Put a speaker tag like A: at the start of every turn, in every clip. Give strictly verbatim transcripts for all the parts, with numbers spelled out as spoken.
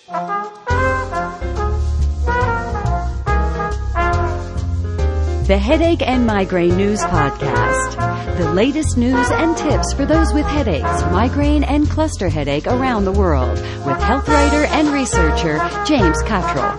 A: The Headache and Migraine News Podcast. The latest news and tips for those with headaches, migraine, and cluster headache around the world with health writer and researcher James Cottrell.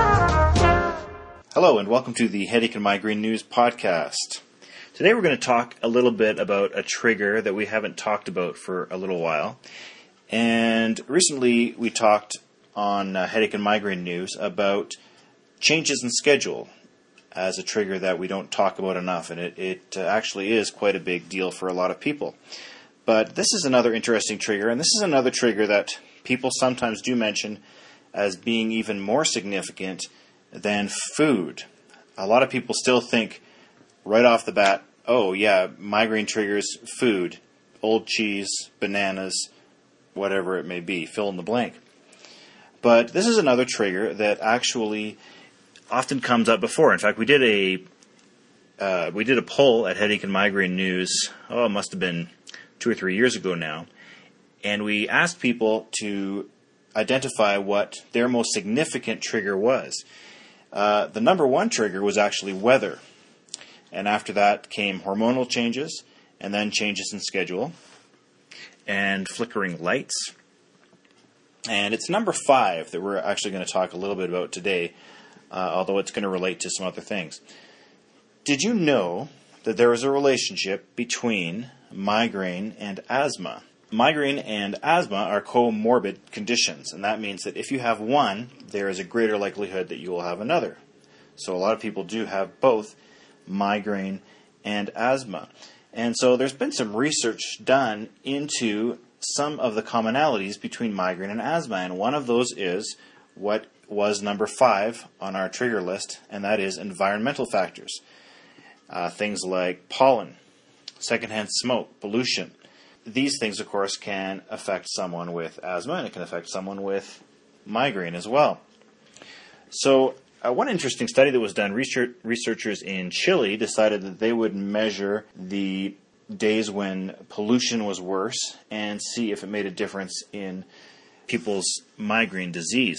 B: Hello and welcome to the Headache and Migraine News Podcast. Today we're going to talk a little bit about a trigger that we haven't talked about for a little while. And recently we talked on uh, Headache and Migraine News about changes in schedule as a trigger that we don't talk about enough, and it, it uh, actually is quite a big deal for a lot of people. But this is another interesting trigger, and this is another trigger that people sometimes do mention as being even more significant than food. A lot of people still think right off the bat, oh yeah, migraine triggers food, old cheese, bananas, whatever it may be, fill in the blank. But this is another trigger that actually often comes up before. In fact, we did a uh, we did a poll at Headache and Migraine News, oh, it must have been two or three years ago now, and we asked people to identify what their most significant trigger was. Uh, the number one trigger was actually weather, and after that came hormonal changes, and then changes in schedule, and flickering lights. And it's number five that we're actually going to talk a little bit about today, Uh, although it's going to relate to some other things. Did you know that there is a relationship between migraine and asthma? Migraine and asthma are comorbid conditions, and that means that if you have one, there is a greater likelihood that you will have another. So a lot of people do have both migraine and asthma. And so there's been some research done into some of the commonalities between migraine and asthma, and one of those is what was number five on our trigger list, and that is environmental factors. Uh, things like pollen, secondhand smoke, pollution. These things, of course, can affect someone with asthma, and it can affect someone with migraine as well. So uh, one interesting study that was done, research, researchers in Chile decided that they would measure the days when pollution was worse and see if it made a difference in people's migraine disease.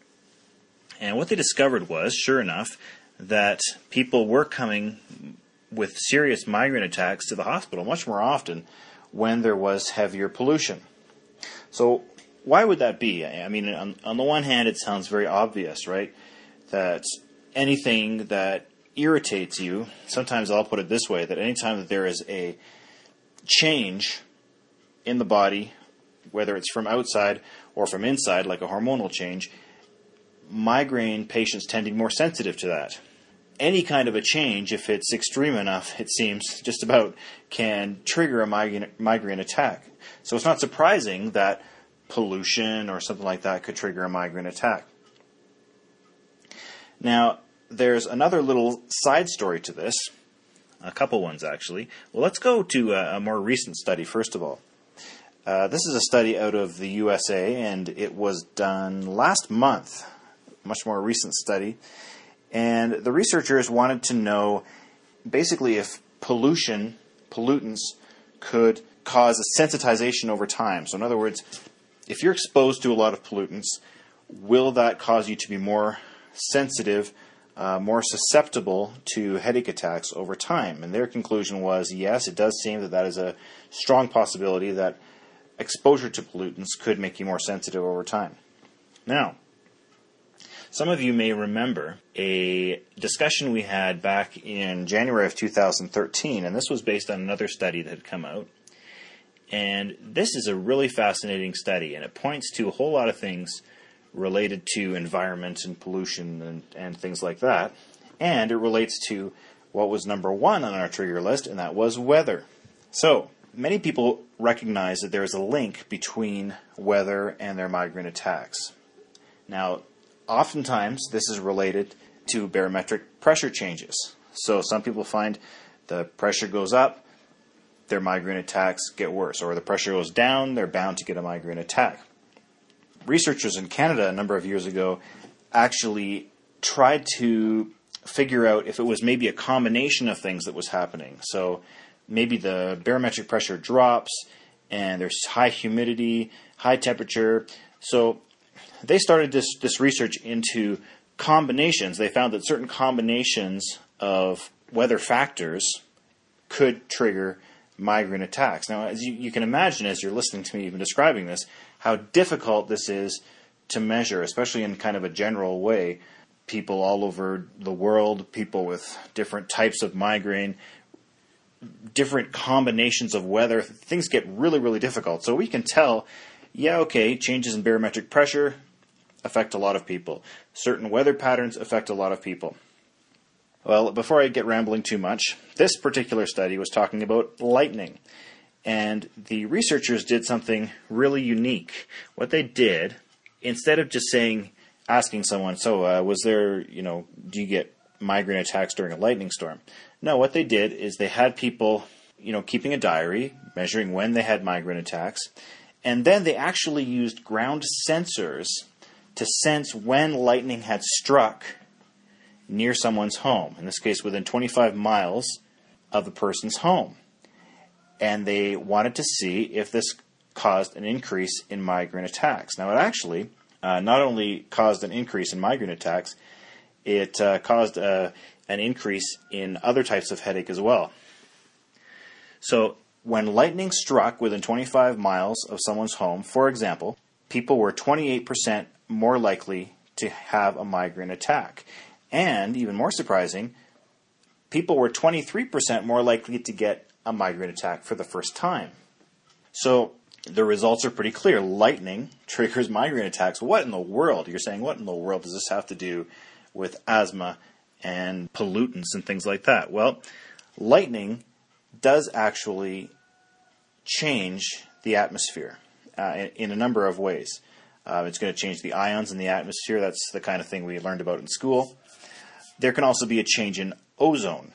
B: And what they discovered was, sure enough, that people were coming with serious migraine attacks to the hospital much more often when there was heavier pollution. So why would that be? I mean, on, on the one hand, it sounds very obvious, right? That anything that irritates you, sometimes I'll put it this way, that anytime that there is a change in the body, whether it's from outside or from inside, like a hormonal change, migraine patients tend to be more sensitive to that. Any kind of a change, if it's extreme enough, it seems, just about can trigger a migraine, migraine attack. So it's not surprising that pollution or something like that could trigger a migraine attack. Now, there's another little side story to this, a couple ones actually. Well, let's go to a, a more recent study first of all. Uh, this is a study out of the U S A, and it was done last month. Much more recent study, and the researchers wanted to know basically if pollution, pollutants could cause a sensitization over time. So in other words, if you're exposed to a lot of pollutants, will that cause you to be more sensitive, uh, more susceptible to headache attacks over time? And their conclusion was, yes, it does seem that that is a strong possibility that exposure to pollutants could make you more sensitive over time. Now, some of you may remember a discussion we had back in January of two thousand thirteen, and this was based on another study that had come out. And this is a really fascinating study, and it points to a whole lot of things related to environment and pollution and, and things like that. And it relates to what was number one on our trigger list, and that was weather. So, many people recognize that there is a link between weather and their migraine attacks. Now, oftentimes, this is related to barometric pressure changes. So some people find the pressure goes up, their migraine attacks get worse, or the pressure goes down, they're bound to get a migraine attack. Researchers in Canada a number of years ago actually tried to figure out if it was maybe a combination of things that was happening. So maybe the barometric pressure drops and there's high humidity, high temperature. So they started this, this research into combinations. They found that certain combinations of weather factors could trigger migraine attacks. Now, as you, you can imagine as you're listening to me even describing this, how difficult this is to measure, especially in kind of a general way. People all over the world, people with different types of migraine, different combinations of weather, things get really, really difficult. So we can tell, yeah, okay, changes in barometric pressure affect a lot of people. Certain weather patterns affect a lot of people. Well, before I get rambling too much, this particular study was talking about lightning. And the researchers did something really unique. What they did, instead of just saying, asking someone, so uh, was there, you know, do you get migraine attacks during a lightning storm? No, what they did is they had people, you know, keeping a diary, measuring when they had migraine attacks, and then they actually used ground sensors to sense when lightning had struck near someone's home, in this case within twenty-five miles of the person's home. And they wanted to see if this caused an increase in migraine attacks. Now, it actually uh, not only caused an increase in migraine attacks, it uh, caused uh, an increase in other types of headache as well. So, when lightning struck within twenty-five miles of someone's home, for example, people were twenty-eight percent more likely to have a migraine attack. And, even more surprising, people were twenty-three percent more likely to get a migraine attack for the first time. So, the results are pretty clear. Lightning triggers migraine attacks. What in the world? You're saying, what in the world does this have to do with asthma and pollutants and things like that? Well, lightning does actually change the atmosphere uh, in, in a number of ways. Uh, it's going to change the ions in the atmosphere. That's the kind of thing we learned about in school. There can also be a change in ozone.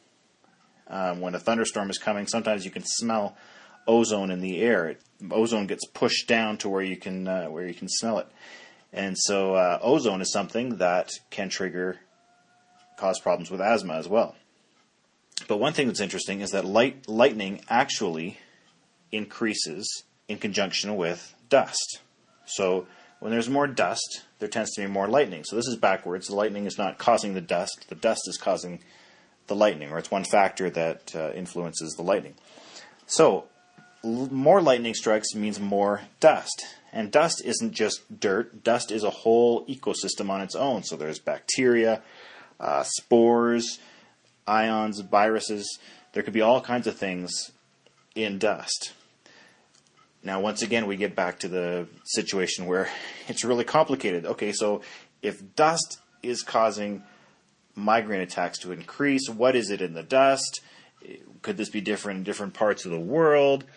B: Um, when a thunderstorm is coming, sometimes you can smell ozone in the air. It, ozone gets pushed down to where you can uh, where you can smell it, and so uh, ozone is something that can trigger, cause problems with asthma as well. But one thing that's interesting is that light lightning actually increases in conjunction with dust. So when there's more dust, there tends to be more lightning. So this is backwards. The lightning is not causing the dust. The dust is causing the lightning, or it's one factor that uh, influences the lightning. So l- more lightning strikes means more dust. And dust isn't just dirt. Dust is a whole ecosystem on its own. So there's bacteria, uh, spores, ions, viruses. There could be all kinds of things in dust. Now, once again, we get back to the situation where it's really complicated. Okay, so if dust is causing migraine attacks to increase, what is it in the dust? Could this be different in different parts of the world?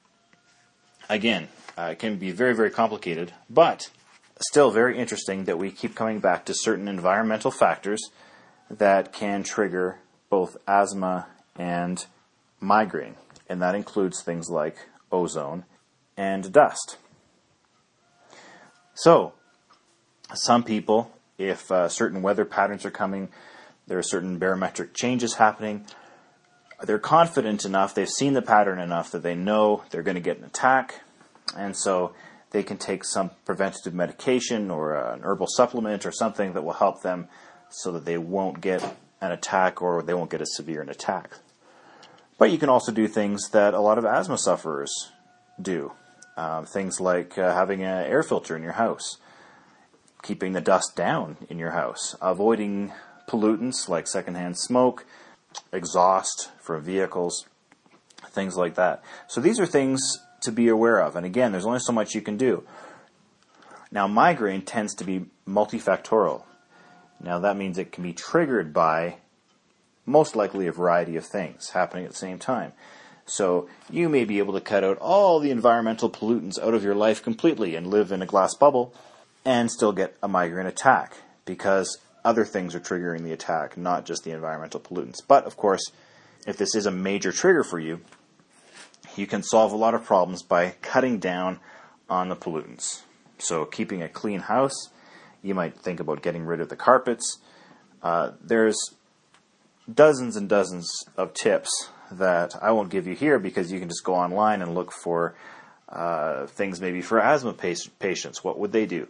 B: Again, uh, it can be very, very complicated, but still very interesting that we keep coming back to certain environmental factors that can trigger both asthma and migraine, and that includes things like ozone and dust. So, some people, if uh, certain weather patterns are coming, there are certain barometric changes happening, they're confident enough, they've seen the pattern enough that they know they're going to get an attack, and so they can take some preventative medication or uh, an herbal supplement or something that will help them so that they won't get an attack or they won't get as severe an attack. But you can also do things that a lot of asthma sufferers do. Uh, things like uh, having an air filter in your house, keeping the dust down in your house, avoiding pollutants like secondhand smoke, exhaust from vehicles, things like that. So these are things to be aware of. And again, there's only so much you can do. Now, migraine tends to be multifactorial. Now, that means it can be triggered by most likely a variety of things happening at the same time. So you may be able to cut out all the environmental pollutants out of your life completely and live in a glass bubble and still get a migraine attack because other things are triggering the attack, not just the environmental pollutants. But, of course, if this is a major trigger for you, you can solve a lot of problems by cutting down on the pollutants. So keeping a clean house, you might think about getting rid of the carpets. Uh, there's dozens and dozens of tips that I won't give you here because you can just go online and look for uh, things maybe for asthma patients. What would they do?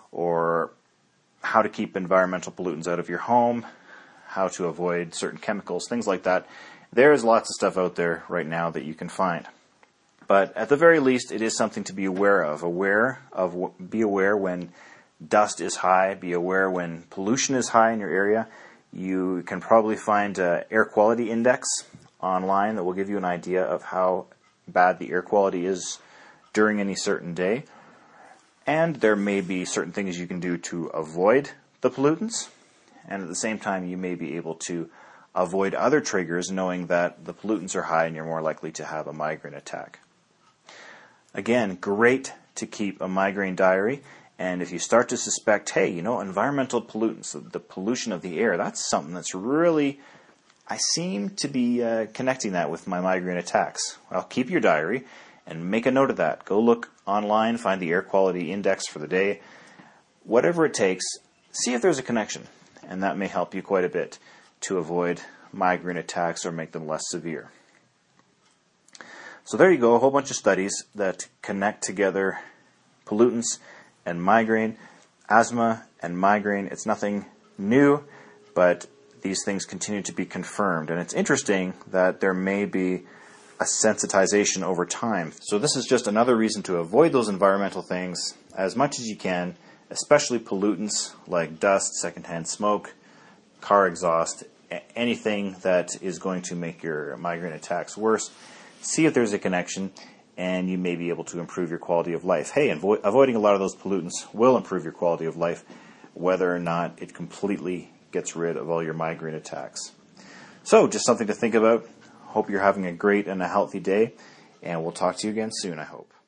B: or how to keep environmental pollutants out of your home, how to avoid certain chemicals, things like that. There's lots of stuff out there right now that you can find. But at the very least, it is something to be aware of. Aware of, be aware when dust is high. Be aware when pollution is high in your area. You can probably find an air quality index online that will give you an idea of how bad the air quality is during any certain day. And there may be certain things you can do to avoid the pollutants. And at the same time, you may be able to avoid other triggers knowing that the pollutants are high and you're more likely to have a migraine attack. Again, great to keep a migraine diary. And if you start to suspect, hey, you know, environmental pollutants, the pollution of the air, that's something that's really, I seem to be uh, connecting that with my migraine attacks. Well, keep your diary and make a note of that. Go look online, find the air quality index for the day. Whatever it takes, see if there's a connection. And that may help you quite a bit to avoid migraine attacks or make them less severe. So there you go, a whole bunch of studies that connect together pollutants and migraine, asthma and migraine. It's nothing new, but these things continue to be confirmed. And it's interesting that there may be a sensitization over time. So this is just another reason to avoid those environmental things as much as you can, especially pollutants like dust, secondhand smoke, car exhaust, anything that is going to make your migraine attacks worse. See if there's a connection, and you may be able to improve your quality of life. Hey, avo- avoiding a lot of those pollutants will improve your quality of life, whether or not it completely gets rid of all your migraine attacks. So, just something to think about. Hope you're having a great and a healthy day, and we'll talk to you again soon, I hope.